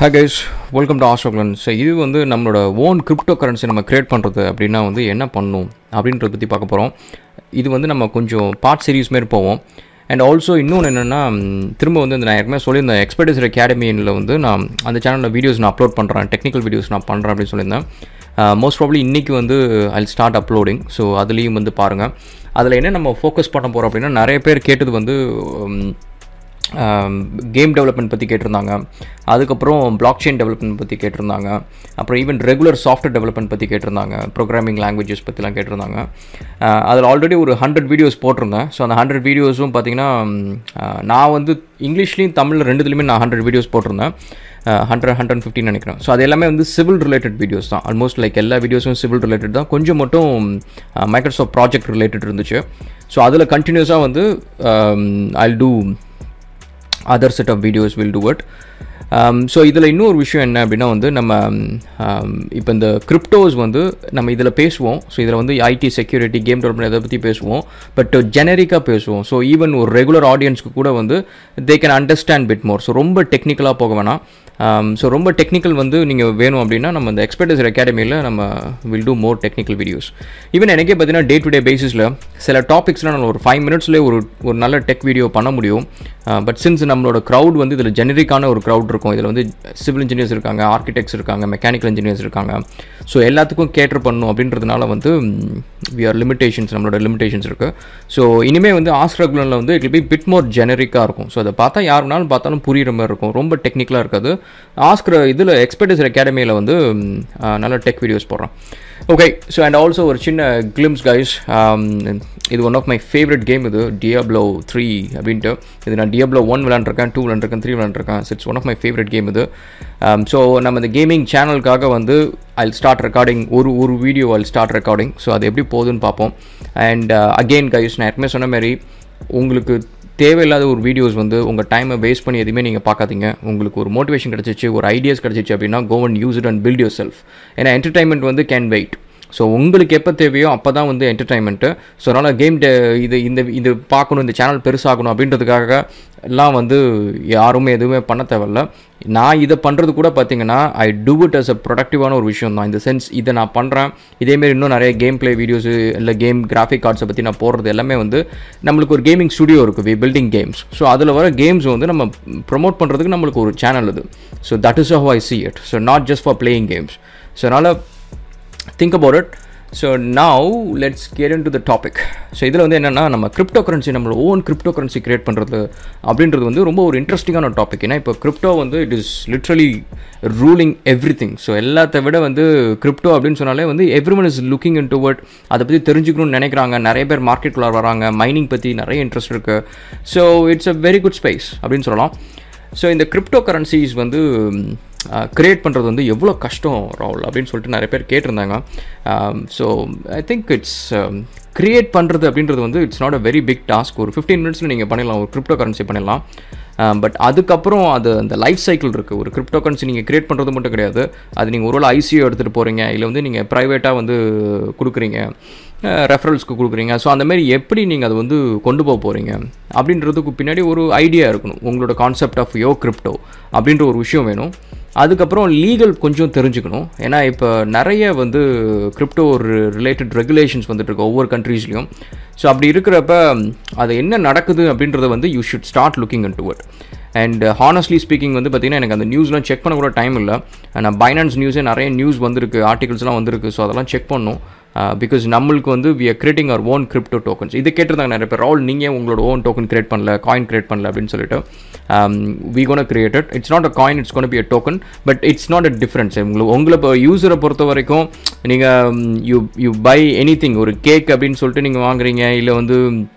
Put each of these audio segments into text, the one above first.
Hi guys, welcome to Astroglan. So இது வந்து நம்மளோட ஓன் கிரிப்டோ கரன்சி நம்ம கிரியேட் பண்ணுறது அப்படின்னா வந்து என்ன பண்ணணும் அப்படின்றத பற்றி பார்க்க போகிறோம். இது வந்து நம்ம கொஞ்சம் பார்ட் சீரீஸ் மாரி போவோம். அண்ட் ஆல்சோ இன்னொன்று என்னென்னா திரும்ப வந்து நான் ஏற்கனவே சொல்லியிருந்தேன் எக்ஸ்பர்டைசர் அகாடமியில் வந்து நான் அந்த சேனலில் வீடியோஸ் நான் அப்லோட் பண்ணுறேன், டெக்னிக்கல் வீடியோஸ் நான் பண்ணுறேன் அப்படின்னு சொல்லியிருந்தேன். மோஸ்ட் ப்ராப்ளி இன்றைக்கி வந்து ஐ ஸ்டார்ட் அப்லோடிங். ஸோ அதுலேயும் வந்து பாருங்கள். அதில் என்ன நம்ம ஃபோக்கஸ் பண்ண போகிறோம் அப்படின்னா நிறைய பேர் கேட்டது வந்து கேம் டெவலப்மெண்ட் பற்றி கேட்டிருந்தாங்க, அதுக்கப்புறம் பிளாக் செயின் டெவலப்மெண்ட் பற்றி கேட்டிருந்தாங்க, அப்புறம் ஈவன் ரெகுலர் சாஃப்ட்வேர் டெவலப்மெண்ட் பற்றி கேட்டிருந்தாங்க, ப்ரோக்ராமிங் லாங்குவேஜஸ் பற்றிலாம் கேட்டிருந்தாங்க. அதில் ஆல்ரெடி ஒரு 100 வீடியோஸ் போட்டிருந்தேன். ஸோ அந்த 100 வீடியோஸும் பார்த்திங்கன்னா நான் வந்து இங்கிலீஷ்லேயும் தமிழில் ரெண்டுத்துலேயுமே நான் 100 வீடியோஸ் போட்டிருந்தேன். 150 நினைக்கிறேன். ஸோ அது எல்லாமே வந்து சிவில் ரிலேட்டட் வீடியோஸ் தான். ஆல்மோஸ்ட் லைக் எல்லா வீடியோஸும் சிவில் ரிலேட்டட் தான். கொஞ்சம் மட்டும் மைக்ரோசாஃப்ட் ப்ராஜெக்ட் ரிலேட்டட் இருந்துச்சு. ஸோ அதில் கண்டினியூஸாக வந்து I'll do other set of videos will do it. So இதில் இன்னொரு விஷயம் என்ன அப்படின்னா வந்து நம்ம இப்போ இந்த கிரிப்டோஸ் வந்து நம்ம இதில் பேசுவோம். ஸோ இதில் வந்து ஐடி செக்யூரிட்டி கேம் டெவலப்மெண்ட் இதை பற்றி பேசுவோம், பட் ஜெனரிக்காக பேசுவோம். ஸோ ஈவன் ஒரு ரெகுலர் ஆடியன்ஸ்க்கு கூட வந்து they can understand bit more. So ரொம்ப டெக்னிக்கலாக போக வேணாம். ஸோ ரொம்ப டெக்னிக்கல் வந்து நீங்கள் வேணும் அப்படின்னா நம்ம இந்த எக்ஸ்பர்டைசர் அகாடமியில் நம்ம will do more technical videos. Even எனக்கே பார்த்தீங்கன்னா டே டு டே பேசிஸில் சில டாபிக்ஸ்லாம் நம்ம ஒரு 5 மினிட்ஸ்லேயே ஒரு நல்ல டெக் வீடியோ பண்ண முடியும். பட் சின்ஸ் நம்மளோட க்ரௌட் வந்து இதில் ஜெனரிக்கான ஒரு க்ரௌட் இருக்கும். இதில் வந்து சிவில் இன்ஜினியர்ஸ் இருக்காங்க, ஆர்கிடெக்ட்ஸ் இருக்காங்க, மெக்கானிக்கல் இன்ஜினியர்ஸ் இருக்காங்க. ஸோ எல்லாத்துக்கும் கேட்டர் பண்ணணும் அப்படின்றதுனால வந்து வி ஆர் லிமிடேஷன்ஸ், நம்மளோட லிமிடேஷன்ஸ் இருக்குது. ஸோ இனிமேல் வந்து ஆஸ்ட்ரகுலனில் வந்து it will be bit more ஜெனரிக்காக இருக்கும். ஸோ அதை பார்த்தா யார் வேணாலும் பார்த்தாலும் புரிகிற மாதிரி இருக்கும். ரொம்ப டெக்னிக்கலாக இருக்காது. இதில் எக்ஸ்பர்டைசர் அகாடமியில் வந்து நல்ல டெக் வீடியோஸ் போடுறோம். ஓகே. ஸோ அண்ட் ஆல்சோ ஒரு சின்ன கிளிம்ஸ் கைஸ், இது one of my favourite game. இது Diablo 3 அப்படின்ட்டு. இது நான் Diablo 1 விளாண்டுருக்கேன், 2 விளாண்டுருக்கேன், 3 விளாண்டுருக்கேன். It's one of my favourite game இது. ஸோ நம்ம இந்த கேமிங் சேனலுக்காக வந்து I'll start recording ஒரு video I'll start recording. So அது எப்படி போகுதுன்னு பார்ப்போம். அண்ட் அகெயின் கைஸ், நான் ஏற்கனவே சொன்ன மாதிரி உங்களுக்கு தேவையில்லாத ஒரு வீடியோஸ் வந்து உங்கள் டைமை வேஸ்ட் பண்ணி எதுவுமே நீங்கள் பார்க்காதீங்க. உங்களுக்கு ஒரு மோட்டிவேஷன் கிடச்சிச்சு, ஒரு ஐடியாஸ் கிடச்சிச்சு அப்படின்னா go and use it and build yourself. ஏன்னா என்டர்டைன்மெண்ட் வந்து கேன் வெயிட். ஸோ உங்களுக்கு எப்போ தேவையோ அப்போ தான் வந்து என்டர்டைன்மெண்ட்டு. ஸோ அதனால் இது பார்க்கணும், இந்த சேனல் பெருசாகணும் அப்படின்றதுக்காக எல்லாம் வந்து யாருமே எதுவுமே பண்ண தேவையில்ல. நான் இதை பண்ணுறது கூட பார்த்தீங்கன்னா I do it as a ப்ரொடக்டிவான ஒரு விஷயம் தான். இந்த சென்ஸ் இதை நான் பண்ணுறேன். இதேமாரி இன்னும் நிறைய கேம் பிளே வீடியோஸு இல்லை கேம் கிராஃபிக் கார்ட்ஸை பற்றி நான் போடுறது எல்லாமே வந்து நம்மளுக்கு ஒரு கேமிங் ஸ்டுடியோ இருக்குது, பில்டிங் கேம்ஸ். ஸோ அதில் வர கேம்ஸ் வந்து நம்ம ப்ரொமோட் பண்ணுறதுக்கு நம்மளுக்கு ஒரு சேனல் இது. So that is how I see it. So not just for playing games. So அதனால் think about it. So now let's get into the topic. So இதில் வந்து என்னென்னா நம்ம கிரிப்டோ கரன்சி, நம்மளோட ஓன் கிரிப்டோ கரன்சி கிரியேட் பண்ணுறது அப்படின்றது வந்து ரொம்ப ஒரு இன்ட்ரெஸ்டிங்கான ஒரு டாபிக். ஏன்னா இப்போ கிரிப்டோ வந்து it is literally ruling everything. So எல்லாத்தை விட வந்து கிரிப்டோ அப்படின்னு சொன்னாலே வந்து everyone is looking in toward அதை பற்றி தெரிஞ்சுக்கணும்னு நினைக்கிறாங்க. நிறைய பேர் மார்க்கெட்டுக்குள்ள வராங்க, மைனிங் பற்றி நிறைய இன்ட்ரெஸ்ட் இருக்குது. So it's a very good space அப்படின்னு சொல்லலாம். ஸோ இந்த கிரிப்டோ கரன்சிஸ் வந்து க்ரியேட் பண்ணுறது வந்து எவ்வளோ கஷ்டம் ராகுல் அப்படின்னு சொல்லிட்டு நிறைய பேர் கேட்டிருந்தாங்க. So I think it's create பண்ணுறது அப்படின்றது வந்து it's not a very big task. ஒரு 15 மினிட்ஸில் நீங்கள் பண்ணிடலாம், ஒரு கிரிப்டோ கரன்சி பண்ணிடலாம். பட் அதுக்கப்புறம் அந்த லைஃப் சைக்கிள் இருக்குது. ஒரு கிரிப்டோ கரன்சி நீங்கள் க்ரியேட் பண்ணுறது மட்டும் கிடையாது. அது நீங்கள் ஒரு ஐசிஓ எடுத்துகிட்டு போகிறீங்க, இல்லை வந்து நீங்கள் ப்ரைவேட்டாக வந்து கொடுக்குறீங்க, ரெஃபரல்ஸ்க்கு கொடுக்குறீங்க. ஸோ அந்தமாரி எப்படி நீங்கள் அதை வந்து கொண்டு போக போகிறீங்க அப்படின்றதுக்கு பின்னாடி ஒரு ஐடியா இருக்கணும். உங்களோட கான்செப்ட் ஆஃப் யோ கிரிப்டோ அப்படின்ற ஒரு விஷயம் வேணும். அதுக்கப்புறம் லீகல் கொஞ்சம் தெரிஞ்சுக்கணும். ஏன்னா இப்போ நிறைய வந்து கிரிப்டோ ரிலேட்டட் ரெகுலேஷன்ஸ் வந்துட்டுருக்கு ஒவ்வொரு கண்ட்ரீஸ்லையும். ஸோ அப்படி இருக்கிறப்ப அது என்ன நடக்குது அப்படின்றத வந்து you should start looking into it. And honestly speaking வந்து பார்த்திங்கன்னா எனக்கு அந்த நியூஸ்லாம் செக் பண்ண கூட டைம் இல்லை. நான் பைனான்ஸ் நியூஸே நிறைய நியூஸ் வந்திருக்கு, ஆர்டிகல்ஸ்லாம் வந்திருக்கு. ஸோ அதெல்லாம் செக் பண்ணணும். பிகாஸ் நம்மளுக்கு வந்து we are creating our own crypto tokens. இது கேட்டிருந்தாங்க நிறைய பேர், ராகுல் நீங்கள் உங்களோட ஓன் டோக்கன் கிரியேட் பண்ணல, காயின் கிரியேட் பண்ணல அப்படின்னு சொல்லிட்டு. We gonna create it. It's not a coin, it's gonna be a token. But it's not a difference. உங்களை இப்போ யூஸரை பொறுத்த வரைக்கும் நீங்கள் யூ பை எனி திங், ஒரு கேக் அப்படின்னு சொல்லிட்டு நீங்கள் வாங்குறீங்க, இல்லை வந்து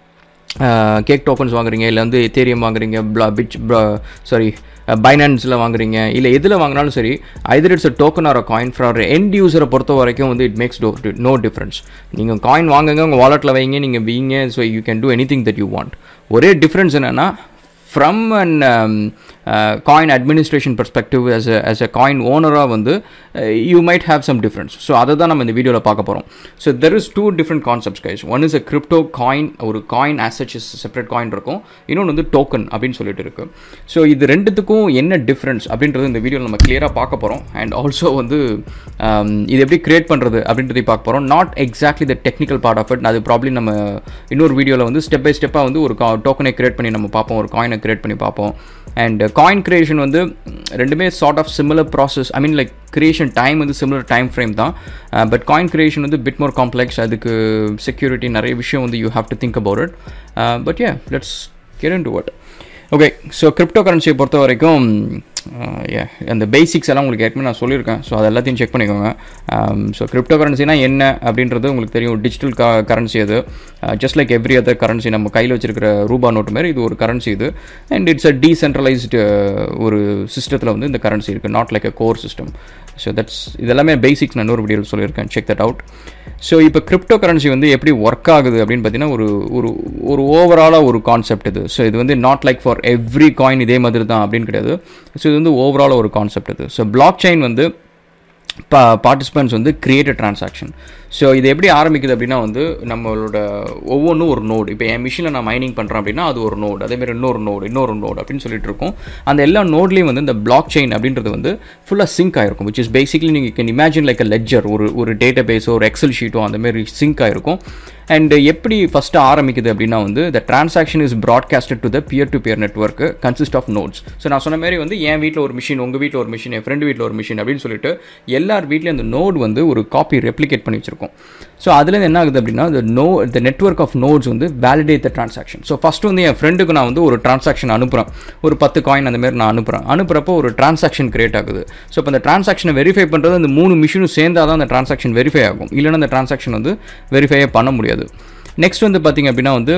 கேக் டோக்கன்ஸ் வாங்குறீங்க, இல்லை வந்து எத்தேரியம் வாங்குறீங்க, பைனான்ஸில் வாங்குறீங்க, இல்லை எதில் வாங்கினாலும் சரி, either it's a token or a coin. For end யூஸரை பொறுத்த வரைக்கும் வந்து இட் மேக்ஸ் நோ டிஃப்ரென்ஸ். நீங்கள் காயின் வாங்குங்க, உங்கள் வாலெட்டில் வைங்க, நீங்கள் வீங்க. So you can do any thing that you want. ஒரே டிஃப்ரென்ஸ் என்னென்னா from and coin administration perspective as a coin ஓனராக வந்து you might have some difference. So அதை தான் நம்ம இந்த வீடியோவில் பார்க்க போகிறோம். ஸோ there is 2 different concepts guys. One is a crypto coin, ஒரு coin as such separate coin இருக்கும். இன்னொன்று வந்து டோக்கன் அப்படின்னு சொல்லிட்டு இருக்குது. ஸோ இது ரெண்டுத்துக்கும் என்ன டிஃப்ரென்ஸ் அப்படின்றது இந்த வீடியோவில் நம்ம கிளியராக பார்க்க போகிறோம். அண்ட் ஆல்சோ வந்து இது எப்படி கிரியேட் பண்ணுறது அப்படின்றதையும் பார்க்க போகிறோம். Not exactly the technical part of it. அது ப்ராப்ளி நம்ம இன்னொரு வீடியோவில் வந்து ஸ்டெப் பை ஸ்டெப்பாக வந்து ஒரு டோக்கனை கிரியேட் பண்ணி நம்ம பார்ப்போம், ஒரு காயினை கிரியேட் பண்ணி பார்ப்போம். அண்ட் காயின் கிரியேஷன் வந்து ரெண்டுமே sort of similar process. I mean like creation time வந்து சிமிலர் டைம் ஃப்ரேம் தான். பட் காயின் கிரியேஷன் வந்து பிட் மோர் காம்ப்ளெக்ஸ். அதுக்கு செக்யூரிட்டி நிறைய விஷயம் வந்து you have to think about it. But yeah, let's get into it. Okay, so crypto கரன்சியை பொறுத்த வரைக்கும் அந்த பேசிக்ஸ் எல்லாம் உங்களுக்கு ஏற்கனவே நான் சொல்லியிருக்கேன். ஸோ அது எல்லாத்தையும் செக் பண்ணிக்கோங்க. ஸோ கிரிப்டோ கரன்சினா என்ன அப்படின்றது உங்களுக்கு தெரியும். டிஜிட்டல் கரன்சி அது. Just like every other currency, நம்ம கையில் வச்சிருக்கிற ரூபா நோட்டு மாதிரி இது ஒரு கரன்சி இது. அண்ட் இட்ஸ் அ டீசென்ட்ரலைஸ்டு ஒரு சிஸ்டத்தில் வந்து இந்த கரன்சி இருக்குது, not like a core system. So இதெல்லாமே பேசிக்ஸ் நான் இன்னொரு வீடியோவில் சொல்லியிருக்கேன், செக் தட் அவுட். ஸோ இப்போ கிரிப்டோ கரன்சி வந்து எப்படி ஒர்க் ஆகுது அப்படின்னு பார்த்தீங்கன்னா ஒரு ஓவராலாக ஒரு கான்செப்ட் இது. ஸோ இது வந்து not like for every coin இதே மாதிரி தான் அப்படின்னு கிடையாது. ஸோ இது வந்து ஓவராலாக ஒரு கான்செப்ட் இது. ஸோ பிளாக் செயின் வந்து பார்ட்டிசிபென்ட்ஸ் வந்து கிரியேட் அ டிரான்சாக்ஷன். ஸோ இது எப்படி ஆரம்பிக்குது அப்படின்னா வந்து நம்மளோட ஒவ்வொன்றும் ஒரு நோடு. இப்போ என் மிஷினில் நான் மைனிங் பண்ணுறேன் அப்படின்னா அது ஒரு நோடு, அதேமாதிரி இன்னொரு நோடு அப்படின்னு சொல்லிட்டு இருக்கும். அந்த எல்லா நோட்லேயும் வந்து இந்த பிளாக் செயின் அப்படின்றது வந்து ஃபுல்லாக சிங்க் ஆகிருக்கும். விச் இஸ் பேசிக்லி நீங்கள் can imagine like a ledger, ஒரு டேட்டா பேஸோ ஒரு எக்ஸல் ஷீட்டோ அந்தமாரி சிங்க் ஆகிருக்கும். அண்ட் எப்படி ஃபஸ்ட்டு ஆரம்பிக்குது அப்படின்னா வந்து the transaction is broadcasted to the peer to peer network consist of nodes. So நான் சொன்ன மாதிரி வந்து என் வீட்டில் ஒரு மிஷின், உங்கள் வீட்டில் ஒரு மிஷின், என் ஃப்ரெண்டு வீட்டில் ஒரு மிஷின் அப்படின்னு சொல்லிட்டு எல்லார் வீட்லேயும் அந்த நோட் வந்து ஒரு காப்பி ரெப்ளிகேட் பண்ணி வச்சிருக்கோம். ஸோ அதுலேருந்து என்ன ஆகுது அப்படின்னா the network of nodes வந்து validate the transaction. So first வந்து என் ஃப்ரெண்டுக்கு நான் வந்து ஒரு டிரான்சாக்ஷன் அனுப்புகிறேன், ஒரு 10 காயின் அந்த மாதிரி நான் அனுப்புகிறப்போ ஒரு டிரான்சாக்ஷன் கிரியேட் ஆகுது. ஸோ இப்போ அந்த டிரான்சாக்ஷனை வெரிஃபை பண்ணுறது அந்த 3 மிஷினும் சேர்ந்தால் தான் அந்த டிரான்சாக்ஷன் வெரிஃபை ஆகும். இல்லைன்னா அந்த டிரான்சாக்ஷன் வந்து வெரிஃபையே பண்ண முடியாது. நெக்ஸ்ட் வந்து பார்த்திங்க அப்படின்னா வந்து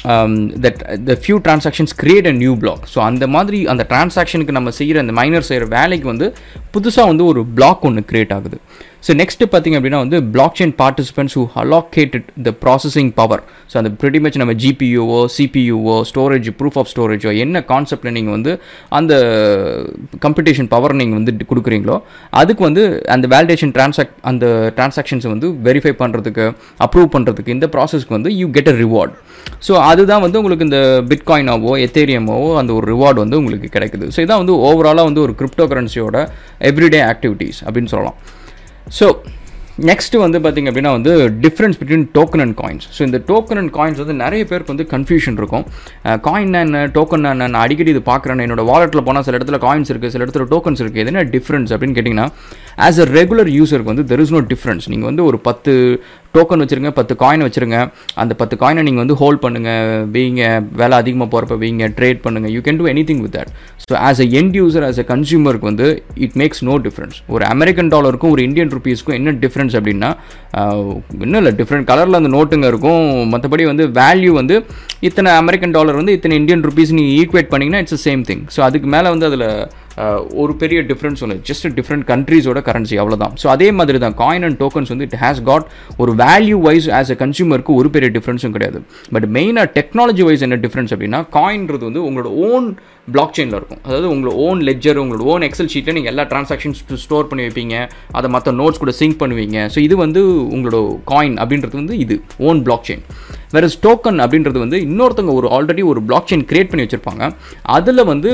the few transactions create a new block. So அந்த மாதிரி அந்த டிரான்சாக்ஷனுக்கு நம்ம செய்கிற அந்த மைனர் செய்கிற வேலைக்கு வந்து புதுசாக வந்து ஒரு பிளாக் ஒன்று கிரியேட் ஆகுது. ஸோ நெக்ஸ்ட்டு பார்த்திங்க அப்படின்னா வந்து blockchain participants who allocated the processing power. So அந்த ப்ரிட்டி மச் நம்ம ஜிபியூவோ சிபியூவோ ஸ்டோரேஜ் ப்ரூஃப் ஆஃப் ஸ்டோரேஜோ என்ன கான்செப்டில் நீங்கள் வந்து அந்த கம்ப்யூட்டேஷன் பவர் நீங்கள் வந்து கொடுக்குறீங்களோ அதுக்கு வந்து அந்த வேலிடேஷன் அந்த டிரான்சாக்ஷன்ஸை வந்து வெரிஃபை பண்ணுறதுக்கு அப்ரூவ் பண்ணுறதுக்கு இந்த ப்ராசஸ்க்கு வந்து you get a reward. So அதுதான் வந்து உங்களுக்கு இந்த பிட்காயினாவோ எத்தேரியமாவோ அந்த ஒரு ரிவார்டு வந்து உங்களுக்கு கிடைக்குது. ஸோ இதான் வந்து ஓவராலாக வந்து ஒரு கிரிப்டோ கரன்சியோட எவ்ரிடே ஆக்டிவிட்டீஸ் அப்படின்னு சொல்லலாம். ஸோ நெக்ஸ்ட்டு வந்து பார்த்திங்க அப்படின்னா வந்து difference between token and coins. So இந்த டோக்கன் அண்ட் காயின்ஸ் வந்து நிறைய பேருக்கு வந்து கன்ஃபியூஷன் இருக்கும். காயின் என்ன, டோக்கன் என்ன, நான் அடிக்கடி இது பார்க்குறேன். என்னோட வாலெட்டில் போனால் சில இடத்துல காயின்ஸ் இருக்குது, சில இடத்துல டோக்கன்ஸ் இருக்குது. எது என்ன டிஃப்ரென்ஸ் அப்படின்னு கேட்டிங்கன்னா ஆஸ் அ ரெகுலர் யூஸருக்கு வந்து தெர் இஸ் நோ டிஃப்ரென்ஸ். நீங்கள் வந்து ஒரு 10 டோக்கன் வச்சுருங்க, 10 காயின் வச்சுருங்க. அந்த 10 காயினை நீங்கள் வந்து ஹோல்ட் பண்ணுங்கள், வைங்க, விலை அதிகமாக போகிறப்ப வைங்க, ட்ரேட் பண்ணுங்கள். You can do any thing with that. So as a end user, as a கன்சியூமருக்கு வந்து இட் மேக்ஸ் நோ டிஃப்ரென்ஸ். ஒரு அமெரிக்கன் டாலருக்கும் ஒரு இந்தியன் ருபீஸ்க்கும் என்ன டிஃப்ரென்ஸ் அப்படின்னா இன்னும் இல்லை, டிஃப்ரெண்ட் கலரில் அந்த நோட்டுங்க இருக்கும். மற்றபடி வந்து வேல்யூ வந்து இத்தனை அமெரிக்கன் டாலர் வந்து இத்தனை இந்தியன் ருபீஸ் நீங்கள் ஈக்குவேட் பண்ணிங்கன்னா இட்ஸ் சேம் திங். ஸோ அதுக்கு மேலே வந்து அதில் ஒரு பெரிய டிஃப்ரென்ஸ் ஒன்று, ஜஸ்ட் டிஃப்ரெண்ட் கண்ட்ரீஸோட கரன்சி, அவ்வளோதான். ஸோ அதே மாதிரி தான் காயின் அண்ட் டோக்கன்ஸ் வந்து இட் ஹேஸ் காட் ஒரு வேல்யூ வைஸ் ஆஸ் அ கன்சியூமருக்கு ஒரு பெரிய டிஃப்ரென்ஸும் கிடையாது. பட் மெயினாக டெக்னாலஜி வைஸ் என்ன டிஃப்ரென்ஸ் அப்படின்னா காயின்றது வந்து உங்களோட ஓன் பிளாக் செயினில் இருக்கும். அதாவது உங்களோட ஓன் லெட்ஜர், உங்களோட ஓன் எக்ஸல் ஷீட்டில் நீங்கள் எல்லா டிரான்சாக்ஷன்ஸ் ஸ்டோர் பண்ணி வைப்பீங்க, அதை மற்ற நோட்ஸ் கூட சிங்க் பண்ணுவீங்க. ஸோ இது வந்து உங்களோட காயின் அப்படின்றது வந்து இது ஓன் பிளாக் செயின். வேறு டோக்கன் அப்படின்றது வந்து இன்னொருத்தவங்க ஒரு ஆல்ரெடி ஒரு பிளாக் செயின் கிரியேட் பண்ணி வச்சுருப்பாங்க, அதில் வந்து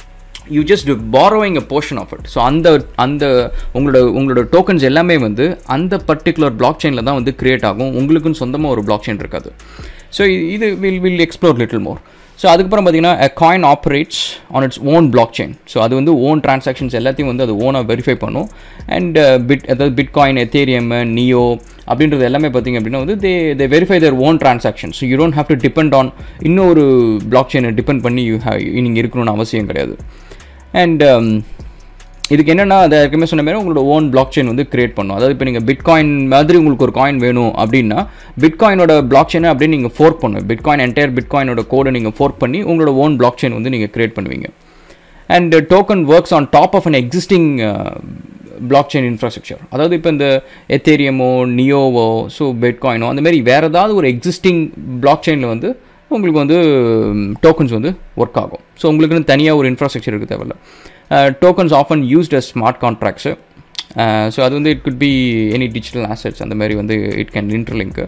you just borrowing a portion of it. So அந்த உங்களோட டோக்கன்ஸ் எல்லாமே வந்து அந்த பர்டிகுலர் பிளாக் செயினில் தான் வந்து கிரியேட் ஆகும். உங்களுக்குன்னு சொந்தமாக ஒரு பிளாக் செயின் இருக்காது. ஸோ இது will explore little more. So அதுக்கப்புறம் பார்த்தீங்கன்னா a coin operates on its own blockchain. So அது வந்து ஓன் டிரான்சாக்ஷன்ஸ் எல்லாத்தையும் வந்து அது ஓனாக வெரிஃபை பண்ணும். அண்ட் அதாவது பிட்காயின், எத்தேரியம், நியோ அப்படின்றது எல்லாமே பார்த்திங்க அப்படின்னா வந்து they verify their own transaction. So you don't have to depend on இன்னொரு பிளாக் செயினை டிபெண்ட் பண்ணி நீங்கள் இருக்கணும்னு அவசியம் கிடையாது. அண்ட் இதுக்கு என்னென்னா அதை ஏற்கனவே சொன்ன மாதிரி உங்களோட ஓன் பிளாக் செயின் வந்து கிரியேட் பண்ணும். அதாவது இப்போ நீங்கள் பிட்காயின் மாதிரி உங்களுக்கு ஒரு காயின் வேணும் அப்படின்னா பிட்காயினோட பிளாக் செயினை அப்படியே நீங்கள் ஃபோர்க் பண்ணுவீங்க. பிட்காயின் என்டையர் பிட்காயினோட கோடை நீங்கள் ஃபோர்க் பண்ணி உங்களோட ஓன் பிளாக் செயின் வந்து நீங்கள் கிரியேட் பண்ணுவீங்க. And token works on top of an existing block chain infrastructure. அதாவது இப்போ இந்த எத்தேரியமோ, நியோவோ, ஸோ பிட்காயினோ அந்த மாதிரி வேறு ஏதாவது ஒரு எக்ஸிஸ்டிங் பிளாக் செயினில் வந்து உங்களுக்கு வந்து டோக்கன்ஸ் வந்து ஒர்க் ஆகும். ஸோ உங்களுக்குன்னு தனியாக ஒரு இன்ஃப்ராஸ்ட்ரக்சர் இருக்குது தேவையில்ல. Tokens often used as smart contracts. So அது வந்து it could be any digital assets, அந்த மாதிரி வந்து it can interlink.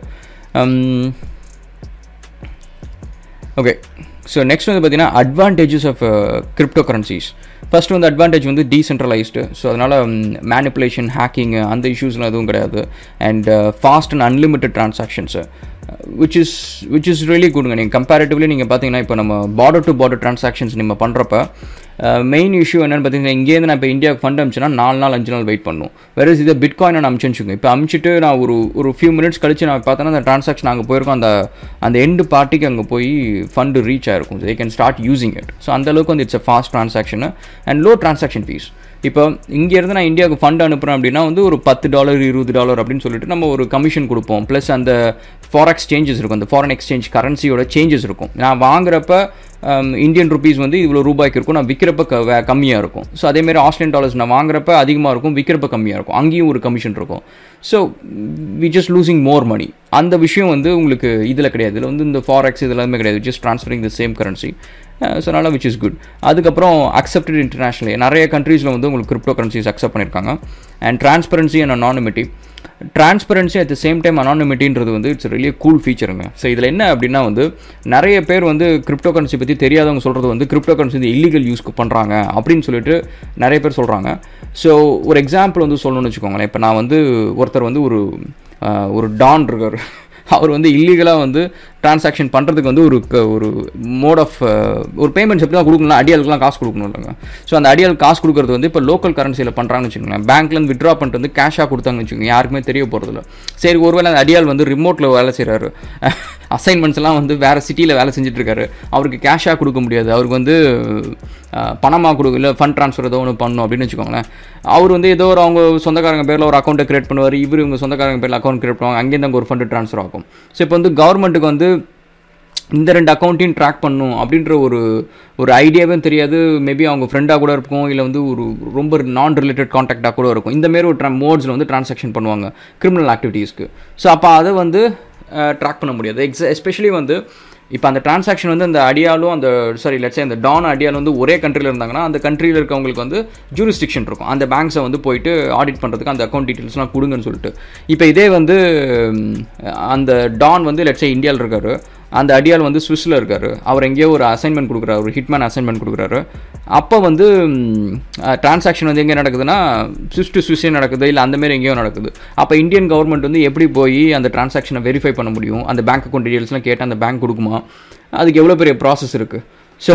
Okay, so next வந்து பார்த்தீங்கன்னா advantages of crypto currencies. First வந்து அட்வான்டேஜ் வந்து டீசென்ட்ரலைஸ்டு. ஸோ அதனால் மேனிப்புலேஷன், ஹேக்கிங் அந்த இஷ்யூஸ்லாம் எதுவும் கிடையாது. And fast and unlimited transactions which is really good. நீங்கள் கம்பேரிட்டிவ்லி நீங்கள் பார்த்தீங்கன்னா இப்போ நம்ம பார்டர் டு பார்டர் ட்ரான்சாக்ஷன்ஸ் நம்ம பண்ணுறப்ப மெயின் இஷ்யூ என்னென்னு பார்த்தீங்கன்னா, இங்கேருந்து நான் இப்போ இந்தியாவுக்கு ஃபண்ட் அமிச்சுன்னா 4 நாள் 5 நாள் வெயிட் பண்ணும். வேறஸ் இதை பிட்காயின் நான் அமிச்சுச்சுங்க. இப்போ அமிச்சிட்டு நான் ஒரு ஃபியூ மினிட்ஸ் கழிச்சு நான் பார்த்தோன்னா அந்த ட்ரான்சாக்ஷன் அங்கே போயிருக்கோம், அந்த எண்டு பார்ட்டிக்கு அங்கே போய் ஃபண்டு ரீச் ஆகிருக்கும். They can start using it. So அந்தளவுக்கு வந்து it's a fast transaction and low transaction fees. இப்போ இங்கேருந்து நான் இந்தியாவுக்கு ஃபண்ட் அனுப்புகிறேன் அப்படின்னா வந்து ஒரு $10 $20 அப்படின்னு சொல்லிட்டு நம்ம ஒரு கமிஷன் கொடுப்போம். ப்ளஸ் அந்த ஃபாரெக்ஸ் சேஞ்சஸ் இருக்கும், அந்த ஃபாரின் எக்ஸ்சேஞ்ச் கரன்சியோட சேஞ்சஸ் இருக்கும். நான் வாங்குறப்ப இந்தியன் ருபீஸ் வந்து இவ்வளோ ரூபாய்க்கு இருக்கும், நான் விற்கிறப்ப கம்மியாக இருக்கும். ஸோ அதேமாதிரி ஆஸ்திரேலியன் டாலர்ஸ் நான் வாங்குறப்ப அதிகமாக இருக்கும், விற்கிறப்ப கம்மியாக இருக்கும். அங்கேயும் ஒரு கமிஷன் இருக்கும். So we just losing more money. அந்த விஷயம் வந்து உங்களுக்கு இதில் கிடையாது. இதில் வந்து இந்த ஃபாரெக்ஸ் இது எல்லாமே கிடையாது. Just transferring the same currency. So அதனால் விச் இஸ் குட். அதுக்கப்புறம் அக்செப்டட் இன்டர்நேஷ்னலி நிறைய கண்ட்ரீஸில் வந்து உங்களுக்கு கிரிப்டோ கரன்சிஸ் அக்செப்ட் பண்ணியிருக்காங்க. And transparency and anonymity. Transparency at the same time அனானிமிட்டின்றது வந்து இட்ஸ் ரியலி கூல் ஃபீச்சருங்க. ஸோ இதில் என்ன அப்படின்னா வந்து நிறைய பேர் வந்து கிரிப்டோ கரன்சி பற்றி தெரியாதவங்க சொல்கிறது வந்து கிரிப்டோ கரன்சி வந்து இல்லீகல் யூஸ்க்கு பண்ணுறாங்க அப்படின்னு சொல்லிட்டு நிறைய பேர் சொல்கிறாங்க. ஸோ ஒரு எக்ஸாம்பிள் வந்து சொல்லணும்னு வச்சுக்கோங்களேன். இப்போ நான் வந்து ஒருத்தர் வந்து ஒரு டான் இருக்கார், அவர் வந்து இல்லீகலாக வந்து ட்ரான்சாக்ஷன் பண்ணுறதுக்கு வந்து ஒரு மோட் ஆஃப் ஒரு பேமெண்ட்ஸ் எப்படி தான் கொடுக்கணும், அடியாளுக்குலாம் காசு கொடுக்கணும் இல்லைங்க. ஸோ அந்த அடியாளுக்கு காசு கொடுக்குறது வந்து இப்போ லோக்கல் கரன்சியில் பண்ணுறாங்கன்னு வச்சுக்கோங்களேன். பேங்க்லேருந்து விட்ரா பண்ணிட்டு வந்து கேஷாக கொடுத்தாங்கன்னு வச்சுக்கோங்க, யாருக்குமே தெரிய போகிறதில்ல. சரி, ஒருவேளை அந்த அடியாள் வந்து ரிமோட்டில் வேலை செய்கிறாரு, அசைன்மெண்ட்ஸ்லாம் வந்து வேறு சிட்டியில் வேலை செஞ்சுட்ருக்காரு, அவருக்கு கேஷாக கொடுக்க முடியாது, அவருக்கு வந்து பணமாக கொடுக்க இல்லை ஃபண்ட் ட்ரான்ஸ்ஃபர் ஏதோ ஒன்று பண்ணணும் அப்படின்னு வச்சுக்கோங்களேன். அவர் வந்து ஏதோ ஒரு அவங்க சொந்தக்காரங்க பேரில் ஒரு அக்கௌண்ட்டை கிரியேட் பண்ணுவார், இவங்க சொந்தக்காரங்க பேரில் அக்கௌண்ட் கிரியேட் பண்ணுவாங்க, அங்கேருந்து அங்கே ஒரு ஃபண்டு ட்ரான்ஸ்ஃபர் ஆகும். ஸோ இப்போ வந்து கவர்மெண்ட்டுக்கு வந்து இந்த 2 அக்கௌண்ட்டையும் ட்ராக் பண்ணணும் அப்படின்ற ஒரு ஐடியாவே தெரியாது. மேபி அவங்க ஃப்ரெண்டாக கூட இருக்கும், இல்லை வந்து ஒரு ரொம்ப நான் ரிலேட்டட் கான்டாக்டாக கூட இருக்கும். இந்தமாரி ஒரு மோட்ஸில் வந்து ட்ரான்சாக்ஷன் பண்ணுவாங்க கிரிமினல் ஆக்டிவிட்டீஸ்க்கு. ஸோ அப்போ அதை வந்து ட்ராக் பண்ண முடியாது. எஸ்பெஷலி வந்து இப்போ அந்த ட்ரான்சாக்ஷன் வந்து அந்த அடியாலும் அந்த டான் அடியாலும் வந்து ஒரே கண்ட்ரியில் இருந்தாங்கன்னா அந்த கண்ட்ரியில் இருக்கவங்களுக்கு வந்து ஜூரிஸ்டிக்ஷன் இருக்கும். அந்த பேங்க்ஸை வந்து போயிட்டு ஆடிட் பண்ணுறதுக்கு அந்த அக்கௌண்ட் டீட்டெயில்ஸ்லாம் கொடுங்கன்னு சொல்லிட்டு. இப்போ இதே வந்து அந்த டான் வந்து லெட்ஸே இந்தியாவில் இருக்காரு, அந்த அடியால் வந்து ஸ்விஸ்ஸில் இருக்கார், அவர் எங்கேயோ ஒரு அசைன்மெண்ட் கொடுக்குறாரு, ஒரு ஹிட்மேன் அசைன்மெண்ட் கொடுக்குறாரு. அப்போ வந்து ட்ரான்சாக்ஷன் வந்து எங்கே நடக்குதுன்னா ஸ்விஸ் டு ஸ்விஸ்ஸே நடக்குது, இல்லை அந்தமாரி எங்கேயோ நடக்குது. அப்போ இந்தியன் கவர்மெண்ட் வந்து எப்படி போய் அந்த ட்ரான்சாக்ஷனை வெரிஃபை பண்ண முடியும்? அந்த பேங்க் அக்கௌண்ட் டீட்டெயில்ஸ்லாம் கேட்டால் அந்த பேங்க் கொடுக்குமா? அதுக்கு எவ்வளோ பெரிய ப்ராசஸ் இருக்குது. So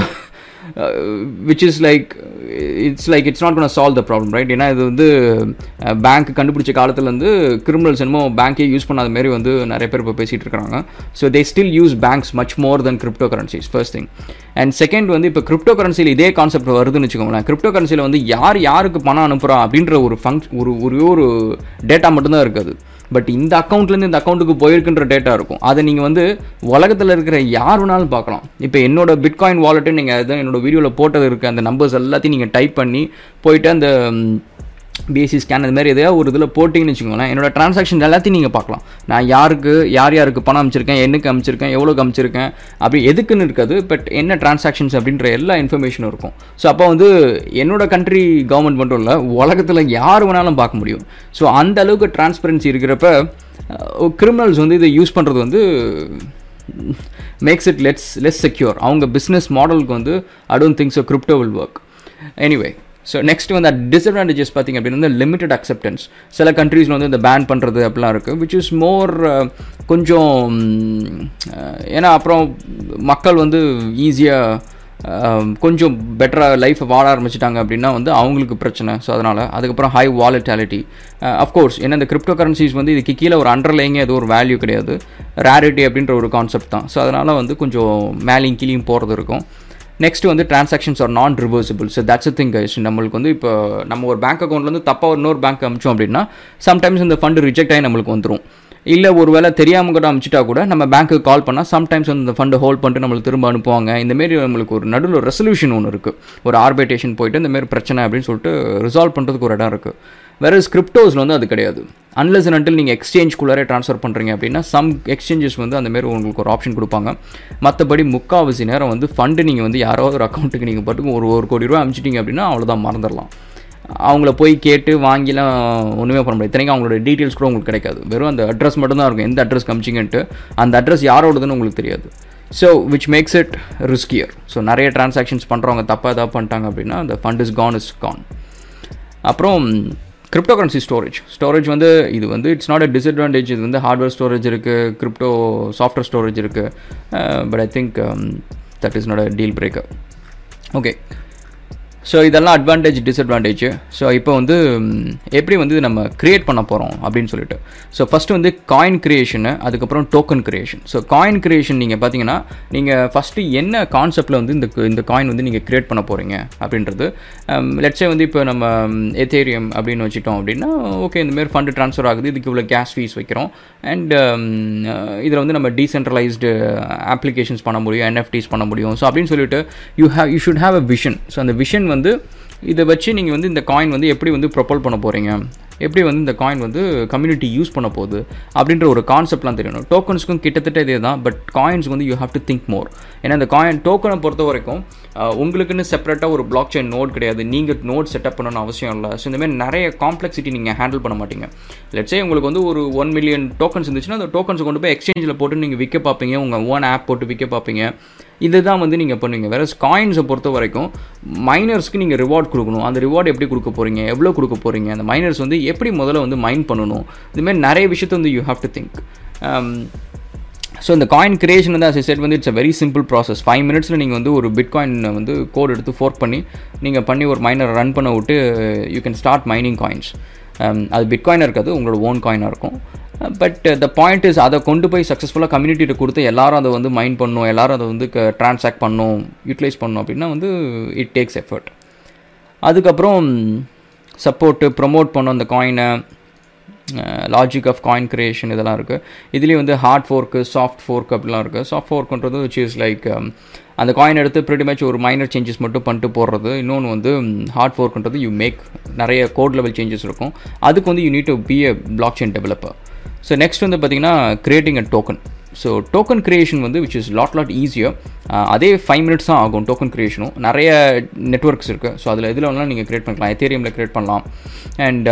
which is like it's not going to solve the problem, right? ஏன்னா இது வந்து பேங்க் கண்டுபிடிச்ச காலத்துலேருந்து கிரிமினல்ஸ் என்னமோ பேங்க்கே யூஸ் பண்ணாத மாதிரி வந்து நிறைய பேர் இப்போ பேசிகிட்டு இருக்கிறாங்க. So they still use banks much more than cryptocurrencies, first thing. And second வந்து இப்போ கிரிப்டோ கரன்சியில் இதே கான்செப்ட் வருதுன்னு வச்சுக்கோங்களேன். கிரிப்டோ கரன்சியில் வந்து யாருக்கு பணம் அனுப்புகிறா அப்படின்ற ஒரு டேட்டா மட்டும்தான் இருக்காது. பட் இந்த அக்கௌண்ட்லேருந்து இந்த அக்கௌண்ட்டுக்கு போயிருக்குன்ற டேட்டா இருக்கும். அதை நீங்கள் வந்து உலகத்தில் இருக்கிற யார் வேணாலும் பார்க்கலாம். இப்போ என்னோட பிட்காயின் வாலெட்டு நீங்கள் அதுதான் என்னோட வீடியோவில் போட்டது இருக்குது, அந்த நம்பர்ஸ் எல்லாத்தையும் நீங்கள் டைப் பண்ணி போயிட்டு அந்த பிஎஸ்சி ஸ்கேன் அது மாதிரி எதையா ஒரு இதில் போட்டிங்கன்னு வச்சுக்கோங்களேன், என்னோடய ட்ரான்சாக்ஷன் எல்லாத்தையும் நீங்கள் பார்க்கலாம். நான் யாருக்கு பணம் அமைச்சிருக்கேன், என்னைக்கு அமைச்சிருக்கேன், எவ்வளோக்கு அமைச்சிருக்கேன், அப்படி எதுக்குன்னு இருக்காது. பட் என்ன ட்ரான்சாக்ஷன்ஸ் அப்படின்ற எல்லா இன்ஃபர்மேஷனும் இருக்கும். ஸோ அப்போ வந்து என்னோட கண்ட்ரி கவர்மெண்ட் மட்டும் இல்லை, உலகத்தில் யார் வேணாலும் பார்க்க முடியும். ஸோ அந்த அளவுக்கு டிரான்ஸ்பரன்சி இருக்கிறப்ப கிரிமினல்ஸ் வந்து இதை யூஸ் பண்ணுறது வந்து மேக்ஸ் இட் லெஸ் செக்யூர். அவங்க பிஸ்னஸ் மாடலுக்கு வந்து I don't think so crypto will work. Anyway, so next வந்து டிஸ்அட்வான்டேஜஸ் பார்த்திங்க அப்படின்னா வந்து லிமிட்டட் அக்செப்டன்ஸ். சில கண்ட்ரீஸில் வந்து இந்த பேன் பண்ணுறது அப்படிலாம் இருக்குது, விச் இஸ் மோர் கொஞ்சம் ஏன்னா அப்புறம் மக்கள் வந்து ஈஸியாக கொஞ்சம் பெட்டராக லைஃப்பை வாழ ஆரம்பிச்சிட்டாங்க அப்படின்னா வந்து அவங்களுக்கு பிரச்சனை. ஸோ அதனால் அதுக்கப்புறம் ஹை வாலட்டிலிட்டி அஃப்கோர்ஸ். ஏன்னா இந்த கிரிப்டோ கரன்சிஸ் வந்து இதுக்கு கீழே ஒரு அண்டர்லைங்க ஏதோ ஒரு வேல்யூ கிடையாது, ரேரிட்டி அப்படின்ற ஒரு கான்செப்ட் தான். ஸோ அதனால் வந்து கொஞ்சம் மேலேயும் கீழேயும் போகிறது இருக்கும். நெக்ஸ்ட் வந்து transactions are non reversible. So that's a thing guys. நம்மளுக்கு வந்து இப்போ நம்ம ஒரு பேங்க் அக்கௌண்ட்லேருந்து தப்பாக இன்னொரு பேங்க் அமிச்சோம் அப்படின்னா சம்டைம்ஸ் இந்த ஃபண்டு ரிஜெக்ட் ஆகி நம்மளுக்கு வந்துடும். இல்லை ஒரு வேளை தெரியாமல் கூட அமிச்சிட்டா கூட நம்ம பேங்க்குக்கு கால் பண்ணால் சம்டைம்ஸ் வந்து இந்த ஃபண்டை ஹோல்ட் பண்ணிட்டு நம்மளுக்கு திரும்ப அனுப்புவாங்க. இந்தமாரி நம்மளுக்கு ஒரு நடுவில் ரெசல்யூஷன் ஒன்று இருக்குது, ஒரு ஆர்பிட்ரேஷன் போயிட்டு இந்தமாரி பிரச்சனை அப்படின்னு சொல்லிட்டு ரிசால்வ் பண்ணுறதுக்கு ஒரு இடம் இருக்குது. வேற கிரிப்டோஸில் வந்து அது கிடையாது. அன்லெஸ் அண்ட் அன்டில் நீங்கள் எக்ஸ்சேஞ்சுக்குள்ளாரே ட்ரான்ஸ்ஃபர் பண்ணுறீங்க அப்படின்னா சம் எக்ஸ்சேஞ்சஸ் வந்து அந்தமாரி உங்களுக்கு ஒரு ஆப்ஷன் கொடுப்பாங்க. மற்றபடி முக்கால்வாசி நேரம் வந்து ஃபண்டு நீங்கள் வந்து யாராவது ஒரு அக்கௌண்ட்டுக்கு நீங்கள் பாட்டுக்கு ஒரு கோடி ரூபா அனுப்பிச்சிட்டிங்க அப்படின்னா அவ்வளோதான், மறந்துடலாம். அவங்கள போய் கேட்டு வாங்கிலாம் ஒன்றுமே பண்ண முடியாது. இத்தனைக்கும் அவங்களோட டீட்டெயில்ஸ் கூட உங்களுக்கு கிடைக்காது. வெறும் அந்த அட்ரஸ் மட்டும் தான் இருக்கும், எந்த அட்ரஸ் காமிச்சிங்கன்ட்டு. அந்த அட்ரஸ் யாரோடதுன்னு உங்களுக்கு தெரியாது. So which makes it riskier. So நிறைய ட்ரான்சாக்ஷன்ஸ் பண்ணுறவங்க தப்பாக எதாவது பண்ணிட்டாங்க அப்படின்னா அந்த ஃபண்ட் இஸ் கான். அப்புறம் கிரிப்டோ கரன்சி ஸ்டோரேஜ் வந்து இது வந்து இட்ஸ் நாட் அ டிஸ்அட்வான்டேஜ். இது வந்து ஹார்ட்வேர் ஸ்டோரேஜ் இருக்குது, கிரிப்டோ சாஃப்ட்வேர் ஸ்டோரேஜ் இருக்குது. But I think that is not a deal breaker. Okay, so இதெல்லாம் அட்வான்டேஜ் டிஸ்அட்வான்டேஜ். ஸோ இப்போ வந்து எப்படி வந்து நம்ம க்ரியேட் பண்ண போகிறோம் அப்படின்னு சொல்லிட்டு. ஸோ ஃபஸ்ட்டு வந்து காயின் க்ரியேஷனு, அதுக்கப்புறம் token creation. So coin creation நீங்கள் பார்த்தீங்கன்னா நீங்கள் ஃபஸ்ட்டு என்ன கான்செப்டில் வந்து இந்த காயின் வந்து நீங்கள் க்ரியேட் பண்ண போகிறீங்க அப்படின்றது. லெட்ஸே வந்து இப்போ நம்ம எத்தேரியம் அப்படின்னு வச்சுட்டோம் அப்படின்னா, ஓகே இந்தமாரி ஃபண்டு ட்ரான்ஸ்ஃபர் ஆகுது, இதுக்கு இவ்வளோ கேஷ் ஃபீஸ் வைக்கிறோம். அண்ட் இதில் வந்து நம்ம டீசென்ட்ரலைஸ்டு அப்ளிகேஷன்ஸ் பண்ண முடியும், என்எஃப்டிஸ் பண்ண முடியும். ஸோ அப்படின்னு சொல்லிட்டு you should have a vision. So அந்த விஷன் வந்து இதை வச்சு நீங்கள் வந்து இந்த காயின் வந்து எப்படி வந்து ப்ரொபோல் பண்ண போகிறீங்க, எப்படி வந்து இந்த காயின் வந்து கம்யூனிட்டி யூஸ் பண்ண போகுது அப்படின்ற ஒரு கான்செப்ட்லாம் தெரியணும். டோக்கன்ஸுக்கும் கிட்டத்தட்ட இதே தான், பட் காயின்ஸுக்கு வந்து you have to think more. ஏன்னா இந்த டோக்கனை பொறுத்த வரைக்கும் உங்களுக்குன்னு செப்பரேட்டாக ஒரு பிளாக் செயின் நோட் கிடையாது, நீங்கள் நோட் செட்டப் பண்ணணும்னு அவசியம் இல்லை. ஸோ இந்தமாதிரி நிறைய காம்ப்ளெக்சிட்டி நீங்கள் ஹேண்டில் பண்ண மாட்டீங்க. லெட்ஸே உங்களுக்கு வந்து ஒரு 1 மில்லியன் டோக்கன்ஸ் இருந்துச்சுன்னா அந்த டோக்கன்ஸை கொண்டு போய் எக்ஸ்சேஞ்சில் போட்டு நீங்கள் விற்க பார்ப்பீங்க, உங்கள் ஓன் ஆப் போட்டு விற்க பார்ப்பீங்க. இதுதான் வந்து நீங்கள் பண்ணுவீங்க. வேறு காயின்ஸை பொறுத்த வரைக்கும் மைனர்ஸ்க்கு நீங்கள் ரிவார்ட் கொடுக்கணும். அந்த ரிவார்டு எப்படி கொடுக்க போகிறீங்க, எவ்வளோ கொடுக்க போகிறீங்க, அந்த மைனர்ஸ் வந்து எப்படி முதல்ல வந்து மைன் பண்ணணும், இதுமாதிரி நிறைய விஷயத்தை வந்து you have to think. So இந்த காயின் கிரியேஷன் வந்து as I said வந்து it's a very simple process. 5 minutesல நீங்கள் வந்து ஒரு பிட்காயின் வந்து கோட் எடுத்து ஃபோர்க் பண்ணி ஒரு மைனர் ரன் பண்ண விட்டு you can start mining coins. அது பிட்காயினாக இருக்காது, உங்களோட ஓன் காயினாக இருக்கும். பட் த பாயிண்ட் இஸ் அதை கொண்டு போய் சக்ஸஸ்ஃபுல்லாக கம்யூனிட்டிகிட்ட கொடுத்து எல்லாரும் அதை வந்து மைன் பண்ணணும், எல்லாரும் அதை வந்து ட்ரான்சாக்ட் பண்ணணும், யூட்டிலைஸ் பண்ணணும் அப்படின்னா வந்து இட் டேக்ஸ் எஃபர்ட். அதுக்கப்புறம் சப்போர்ட்டு ப்ரொமோட் பண்ணணும் அந்த காயினை, லாஜிக் ஆஃப் காயின் கிரியேஷன் இதெல்லாம் இருக்குது. இதுலேயும் வந்து ஹார்ட் ஃபோர்க்கு, சாஃப்ட் ஃபோர்க் அப்படிலாம் இருக்குது. சாஃப்ட் ஃபோர்க்குன்றது விச் இஸ் லைக் அந்த காயின் எடுத்து ப்ரிட்டி மச் ஒரு மைனர் சேஞ்சஸ் மட்டும் பண்ணிட்டு போடுறது. இன்னொன்று வந்து ஹார்ட் ஃபோர்க்குன்றது யூ மேக் நிறைய கோட் லெவல் சேஞ்சஸ் இருக்கும். அதுக்கு வந்து you need to be a block chain developer. So next வந்து பார்த்திங்கன்னா creating a token. So token creation வந்து விச் இஸ் லாட் ஈஸியாக. அதே 5 minutes தான் ஆகும் டோக்கன் கிரியேஷனும். நிறைய நெட்ஒர்க்ஸ் இருக்குது. ஸோ அதில் எதில் வேணாலும் நீங்கள் கிரியேட் பண்ணிக்கலாம். எத்தேரியமில் கிரியேட் பண்ணலாம். அண்ட்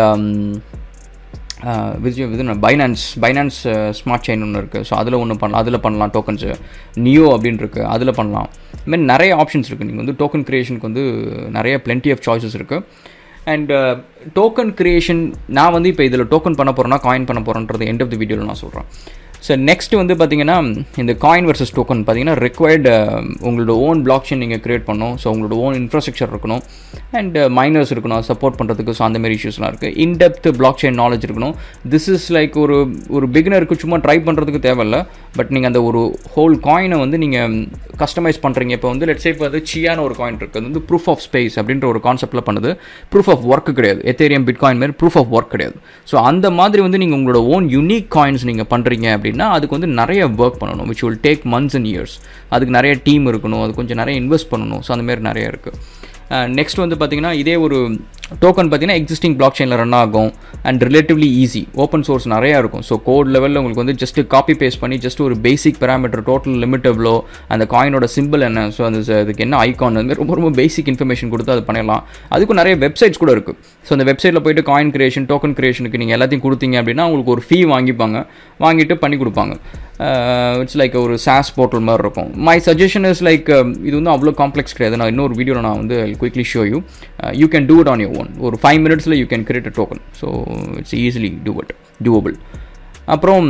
பைனான்ஸ் ஸ்மார்ட் செயின் ஒன்று இருக்குது. ஸோ அதில் பண்ணலாம் டோக்கன்ஸு. நியோ அப்படின்னு இருக்குது, அதில் பண்ணலாம். இதுமாதிரி நிறைய ஆப்ஷன்ஸ் இருக்குது. நீங்கள் வந்து டோக்கன் கிரியேஷனுக்கு வந்து நிறைய plenty ஆஃப் சாய்ஸஸ் இருக்குது. அண்ட் டோக்கன் கிரியேஷன் நான் வந்து இப்போ இதில் டோக்கன் பண்ண போகிறேன்னா காயின் பண்ண போகிறேன்றது எண்ட் ஆஃப் தி வீடியோவில் நான் சொல்கிறேன். ஸோ நெக்ஸ்ட் வந்து பார்த்திங்கன்னா இந்த காயின் வர்சஸ் டோக்கன் பார்த்திங்கன்னா ரெக்வயர்டு உங்களோட ஓன் பிளாக் செயின் நீங்கள் க்ரியேட் பண்ணணும். ஸோ உங்களோட ஓன் இன்ஃப்ராஸ்ட்ரக்சர் இருக்கணும், அண்ட் மைனர்ஸ் இருக்கணும் சப்போர்ட் பண்ணுறதுக்கு. ஸோ அந்தமாரி இஷ்யூஸ்லாம் இருக்குது. இன்டெப்த் பிளாக் செயின் நாலேஜ் இருக்கணும். திஸ் இஸ் லைக் ஒரு பிகினருக்கு சும்மா ட்ரை பண்ணுறதுக்கு தேவையில்லை. பட் நீங்கள் அந்த ஒரு ஹோல் காயினை வந்து நீங்கள் கஸ்டமைஸ் பண்ணுறீங்க. இப்போ வந்து லெட்ஸே இப்போ வந்து சியான ஒரு காயின் இருக்குது, அது வந்து ப்ரூஃப் ஆஃப் ஸ்பேஸ் அப்படின்ற ஒரு கான்செப்டில் பண்ணுது. ப்ரூஃப் ஆஃப் ஒர்க் கிடையாது. எத்தேரியம் பிட்காயின் மாதிரி ப்ரூஃப் ஆஃப் ஒர்க் கிடையாது. ஸோ அந்த மாதிரி வந்து நீங்கள் உங்களோட ஓன் யூனிக் காயின்ஸ் நீங்கள் பண்ணுறீங்க அப்படின்னா அதுக்கு வந்து நிறைய ஒர்க் பண்ணணும், which will take months and years. அதுக்கு நிறைய டீம் இருக்கணும், அது கொஞ்சம் நிறைய இன்வெஸ்ட் பண்ணணும். ஸோ அந்தமாரி நிறைய இருக்குது. நெக்ஸ்ட் வந்து பார்த்திங்கன்னா இதே ஒரு டோக்கன் பார்த்திங்கன்னா எக்ஸிஸ்டிங் பிளாக் செயினில் ரன் ஆகும் and relatively easy. Open source நிறையா இருக்கும். ஸோ கோட் லெவலில் உங்களுக்கு வந்து ஜஸ்ட் காப்பி பேஸ்ட் பண்ணி ஜஸ்ட் ஒரு பேசிக் பேராமீட்டர், டோட்டல் லிமிட் எவ்வளோ, அந்த காயினோட சிம்பிள் என்ன, ஸோ அதுக்கு என்ன ஐகான், அதுமாதிரி ரொம்ப பேசிக் இன்ஃபர்மேஷன் கொடுத்து அது பண்ணிடலாம். அதுக்கும் நிறைய வெப்சைட்ஸ் கூட இருக்குது. ஸோ அந்த வெப்சைட்டில் போய்ட்டு காயின் கிரியேஷன், டோக்கன் கிரியேஷனுக்கு நீங்கள் எல்லாத்தையும் கொடுத்தீங்க அப்படின்னா உங்களுக்கு ஒரு ஃபீ வாங்கிட்டு பண்ணி கொடுப்பாங்க. இட்ஸ் லைக் ஒரு சாஸ் போர்ட்டல் மாதிரி இருக்கும். மை சஜஷன் இஸ் லைக் இது வந்து அவ்வளோ காம்ப்ளெக்ஸ் கிடையாது. நான் இன்னொரு வீடியோவில் நான் வந்து quickly show you can do it on your own. ஒரு 5 minutesல you can create a token. So it's easily doable. அப்புறம்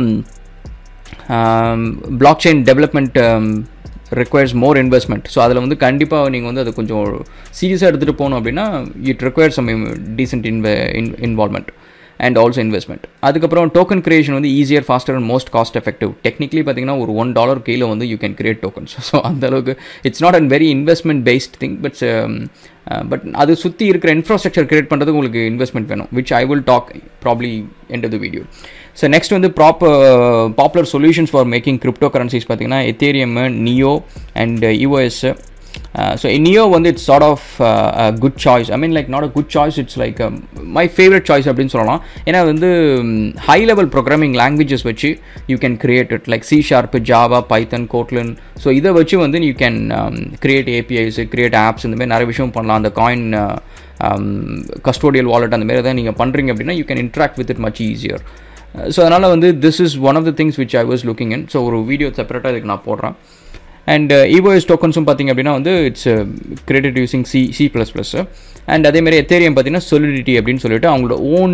block chain development requires more investment. ஸோ அதில் வந்து கண்டிப்பாக நீங்கள் வந்து அதை கொஞ்சம் சீரியஸாக எடுத்துகிட்டு போகணும் அப்படின்னா it requires some decent involvement and also investment. அதுக்கப்புறம் டோக்கன் கிரியேஷன் வந்து easier, faster and most cost effective. Technically பார்த்தீங்கன்னா ஒரு $1 கீழே வந்து you can create tokens. So அந்த அளவுக்கு it's not and very investment based thing. But அது சுற்றி இருக்கிற இன்ஃப்ராஸ்ட்ரக்சர் கிரியேட் பண்ணுறதுக்கு உங்களுக்கு இன்வெஸ்ட்மெண்ட் வேணும், which I will talk probably end of the video. So next வந்து popular solutions for making crypto currencies பார்த்தீங்கன்னா Ethereum, Neo and EOS. So in Neo வந்து it's sort of a good choice. I mean like not a good choice, it's like my favorite choice அப்படின்னு சொல்லலாம். ஏன்னா வந்து high level programming languages வச்சு you can create it like C#, Java, Python, Kotlin. So இதை வச்சு வந்து you can create APIs, create apps, இந்த மாதிரி நிறைய விஷயம் பண்ணலாம். அந்த காயின் கஸ்டோடியல் வாலெட் அந்த மாதிரி தான் நீங்கள் பண்ணுறீங்க அப்படின்னா you can interact with it much easier. So அதனால் வந்து this is one of the things which I was looking in. So ஒரு வீடியோ செப்பரேட்டாக இதுக்கு நான் போடுறேன். அண்ட் EOS டோக்கன்ஸும் பார்த்திங்க அப்படின்னா வந்து it's created using C++. And அதேமாதிரி எத்தேரியம் பார்த்திங்கன்னா Solidity அப்படின்னு சொல்லிட்டு அவங்களோட ஓன்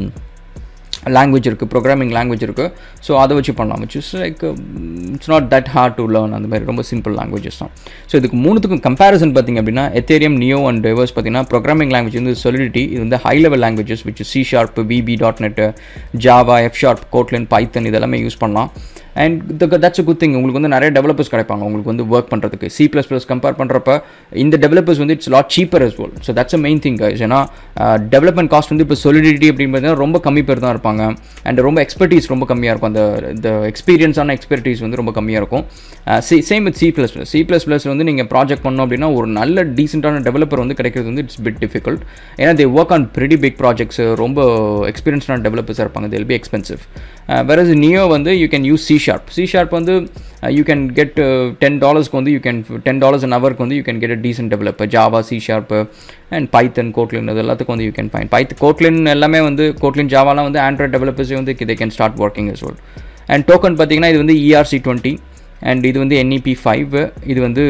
லாங்குவேஜ் இருக்குது, ப்ரோக்ராமிங் லாங்குவேஜ் இருக்குது. ஸோ அதை வச்சு பண்ணலாம், which is like it's not that hard to learn. அந்த மாதிரி ரொம்ப சிம்பிள் லாங்குவேஜஸ் தான். ஸோ இதுக்கு மூணுத்துக்கும் கம்பேரிசன் பார்த்திங்க அப்படின்னா எத்தேரியம், நியோ அண்ட் EOS பார்த்திங்கன்னா ப்ரோக்ராமிங் லாங்குவேஜ் வந்து Solidity, இது வந்து high level languages which C#, VB.NET, Java, F#, Kotlin, Python இதெல்லாமே யூஸ் பண்ணலாம். And that's a good thing. உங்களுக்கு வந்து நிறைய டெவலப்பர்ஸ் கிடைப்பாங்க உங்களுக்கு வந்து ஒர்க் பண்ணுறதுக்கு. C++ கம்பேர் பண்ணுறப்ப இந்த டெவலப்பர்ஸ் வந்து it's lot cheaper as well. So that's a main thing guys. ஏன்னா டெவலப்மெண்ட் காஸ்ட் வந்து இப்போ Solidity அப்படின்னு பார்த்தீங்கன்னா ரொம்ப கம்மி பேர் தான் இருப்பாங்க. அண்ட் ரொம்ப எக்ஸ்பர்டீஸ் ரொம்ப கம்மியாக இருக்கும். அந்த எக்ஸ்பீரியன்ஸான எக்ஸ்பர்டீஸ் வந்து ரொம்ப கம்மியாக இருக்கும். சேம் வித் C++ வந்து நீங்கள் ப்ராஜெக்ட் பண்ணோம் அப்படின்னா ஒரு நல்ல டீசெண்டான டெவலப்பர் வந்து கிடைக்கிறது வந்து இட்ஸ் பிட் டிஃபிகல்ட். ஏன்னா they work on pretty big projects, ரொம்ப எக்ஸ்பீரியன்ஸ்டான டெவலப்பர்ஸாக இருப்பாங்க. they will be expensive. whereas Neo வந்து you can use C# வந்து you can get $10 வந்து you can $10 an hour வந்து you can get a decent developer. Java, C# and Python, Kotlin இது எல்லாத்துக்கும் வந்து you can find. Kotlin எல்லாமே வந்து Kotlin, Javaலாம் வந்து Android developers வந்து they can start working as well. and token பார்த்தீங்கன்னா இது வந்து ERC20 and இது வந்து NEP5, இது வந்து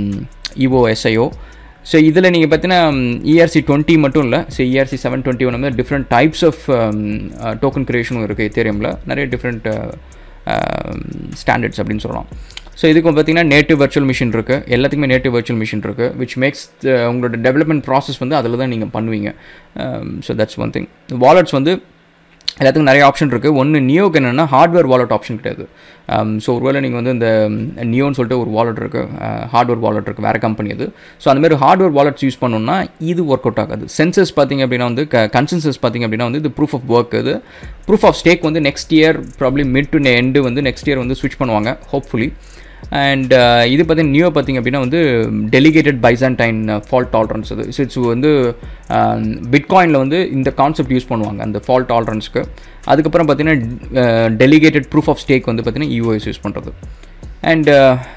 EOSIO. ஸோ இதில் நீங்கள் பார்த்தீங்கன்னா ERC20 மட்டும் இல்லை, ஸோ ERC721 வந்து டிஃப்ரெண்ட் டைப்ஸ் ஆஃப் டோக்கன் கிரியேஷனும் இருக்குது. எத்தேரியமில் நிறைய டிஃப்ரெண்ட் ஸ்டாண்டர்ட்ஸ் அப்படின்னு சொல்லலாம். ஸோ இதுக்கு பார்த்தீங்கன்னா நேட்டிவ் வர்ச்சுவல் மிஷின் இருக்குது, எல்லாத்துக்குமே நேட்டிவ் வர்ச்சுவல் மிஷின் இருக்குது, விச் மேக்ஸ் உங்களோட டெவலப்மெண்ட் ப்ராசஸ் வந்து அதில் தான் நீங்கள் பண்ணுவீங்க. So that's one thing. Wallets வந்து எல்லாத்துக்கும் நிறைய ஆப்ஷன் இருக்குது. ஒன்று நியோக்கு என்னென்னா ஹார்ட்வேர் வாலெட் ஆப்ஷன் கிடையாது. ஸோ ஒருவேளை நீங்கள் வந்து இந்த நியோன்னு சொல்லிட்டு ஒரு வாலெட் இருக்குது, ஹார்ட்வேர் வாலெட் இருக்குது, வேறு கம்பெனி அது. ஸோ அந்தமாதிரி ஹார்ட்வேர் வாலெட்ஸ் யூஸ் பண்ணணும்னா இது ஒர்க் அவுட் ஆகாது. சென்சஸ் பார்த்திங்க அப்படின்னா வந்து கன்சென்சஸ் பார்த்திங்க அப்படின்னா வந்து இது ப்ரூஃப் ஆஃப் ஒர்க், இது ப்ரூஃப் ஆஃப் ஸ்டேக் வந்து next year probably mid to end வந்து நெக்ஸ்ட் இயர் வந்து ஸ்விட்ச் பண்ணுவாங்க ஹோப்ஃபுல்லி. அண்ட் இது பார்த்தீங்கன்னா நியோ பார்த்திங்க அப்படின்னா வந்து டெலிகேட்டட் பைசான்டைன் ஃபால்ட் டாலரன்ஸ். அது ஸோ இட்ஸ் வந்து பிட்காயினில் வந்து இந்த கான்செப்ட் யூஸ் பண்ணுவாங்க அந்த ஃபால்ட் டாலரன்ஸ்க்கு. அதுக்கப்புறம் பார்த்தீங்கன்னா டெலிகேட்டட் ப்ரூஃப் ஆஃப் ஸ்டேக் வந்து பார்த்தீங்கன்னா EOS யூஸ் பண்ணுறது. And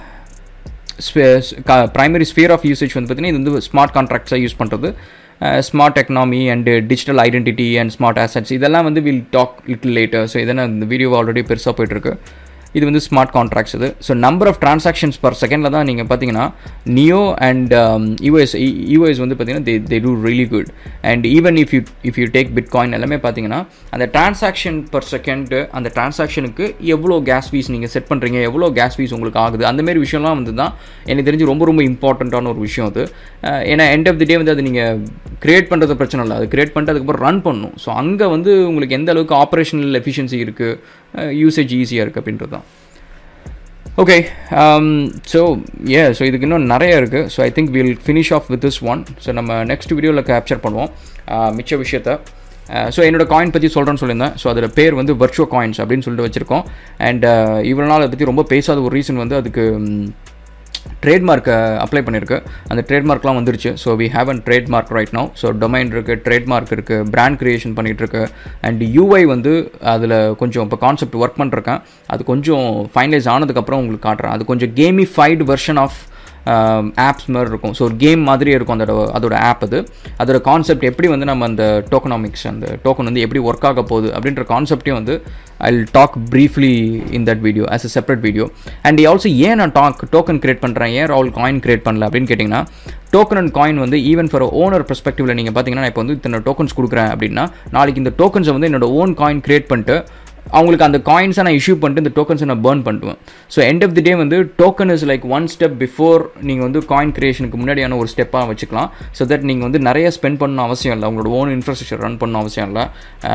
primary sphere of usage வந்து பார்த்தீங்கன்னா இது வந்து ஸ்மார்ட் கான்ட்ராக்ட்ஸாக யூஸ் பண்ணுறது. Smart economy and digital identity and smart assets இதெல்லாம் வந்து will talk little later. So இதெல்லாம் இந்த வீடியோ ஆல்ரெடி பெருசாக போய்ட்டுருக்கு. இது வந்து ஸ்மார்ட் கான்ட்ராக்ட்ஸ் இது. So number of transactions per செகண்டில் தான் நீங்கள் பார்த்தீங்கன்னா நியோ அண்ட் EOS வந்து பார்த்தீங்கன்னா they do really good. and even if you take Bitcoin எல்லாமே பார்த்தீங்கன்னா அந்த ட்ரான்சாக்ஷன் பர் செகண்டு, அந்த ட்ரான்சாக்ஷனுக்கு எவ்வளோ கேஸ் ஃபீஸ் நீங்கள் செட் பண்ணுறீங்க, எவ்வளோ கேஸ் ஃபீஸ் உங்களுக்கு ஆகுது, அந்தமாரி விஷயம்லாம் வந்து தான் எனக்கு தெரிஞ்சு ரொம்ப ரொம்ப இம்பார்ட்டண்ட்டான ஒரு விஷயம் அது. ஏன்னா எண்ட் ஆஃப் தி டே வந்து அது நீங்கள் க்ரியேட் பண்ணுறது பிரச்சனை இல்லை, அது க்ரியேட் பண்ணிட்டு அதுக்கப்புறம் ரன் பண்ணணும். ஸோ அங்கே வந்து உங்களுக்கு எந்த அளவுக்கு ஆப்ரேஷனல் எஃபிஷியன்சி இருக்குது, யூசேஜ் ஈஸியாக இருக்குது அப்படின்றது தான். ஓகே, ஸோ இதுக்கு இன்னும் நிறைய இருக்குது. So I think will finish off with this one. So நம்ம நெக்ஸ்ட் வீடியோவில் கேப்சர் பண்ணுவோம் மிச்ச விஷயத்தை. ஸோ என்னோடய காயின் பற்றி சொல்கிறேன்னு சொல்லியிருந்தேன். ஸோ அதோட பேர் வந்து வர்ச்சுவல் காயின்ஸ் அப்படின்னு சொல்லிட்டு வச்சுருக்கோம். அண்ட் இவ்வளோ நாள் அதை பற்றி ரொம்ப பேசாத ஒரு ரீசன் வந்து அதுக்கு ட்ரேட்மார்க்கை அப்ளை பண்ணியிருக்கு. அந்த ட்ரேட்மார்க்லாம் வந்துருச்சு. So we have an trademark right now. So domain இருக்குது, ட்ரேட்மார்க் இருக்குது, பிராண்ட் க்ரியேஷன் பண்ணிகிட்ருக்கு. அண்ட் UI வந்து அதில் கொஞ்சம் இப்போ கான்செப்ட் ஒர்க் பண்ணிருக்கேன். அது கொஞ்சம் ஃபைனலைஸ் ஆனதுக்கப்புறம் உங்களுக்கு காட்டுறேன். அது கொஞ்சம் கேமிஃபைடு வெர்ஷன் ஆஃப் ஆப்ஸ் மாதிரி இருக்கும். ஸோ ஒரு கேம் மாதிரியே இருக்கும் அதோட ஆப். அதோட கான்செப்ட் எப்படி வந்து நம்ம அந்த டோக்கனாமிக்ஸ், அந்த டோக்கன் வந்து எப்படி ஒர்க் ஆக போகுது அப்படின்ற கான்செப்டையும் வந்து I will talk briefly in that video as a separate video. And also ஏன் நான் டோக்கன் கிரியேட் பண்ணுறேன், ஏன் ராகுல் காயின் கிரியேட் பண்ணல அப்படின்னு கேட்டிங்கன்னா, டோக்கன் அண்ட் காயின் வந்து ஈவன் ஃபார் ஓனர் பெர்ஸ்பெக்டிவில் நீங்கள் பார்த்தீங்கன்னா நான் இப்போ வந்து இத்தனை டோக்கன்ஸ் கொடுக்குறேன் அப்படின்னா நாளைக்கு இந்த டோக்கன்ஸை வந்து என்னோட ஓன் காயின் கிரியேட் பண்ணிட்டு அவங்களுக்கு அந்த காயின்ஸை நான் இஷ்யூ பண்ணிட்டு இந்த டோக்கன்ஸை நான் பர்ன் பண்ணுவேன். So end of the day வந்து token is like one step before நீங்கள் வந்து காயின் கிரியேஷனுக்கு முன்னாடியான ஒரு ஸ்டெப்பாக வச்சுக்கலாம். ஸோ தட் நீங்கள் வந்து நிறைய ஸ்பெண்ட் பண்ணணும் அவசியம் இல்லை, உங்களோட ஓன் இன்ஃப்ராஸ்ட்ரக்சர் ரன் பண்ணணும் அவசியம் இல்லை,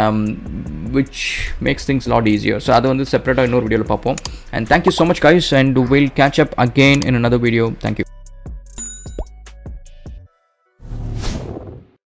which makes things lot easier. So அதை வந்து செப்பரேட்டாக இன்னொரு வீடியோவில் பார்ப்போம். And thank you so much guys, and will catch up again in another video. Thank you.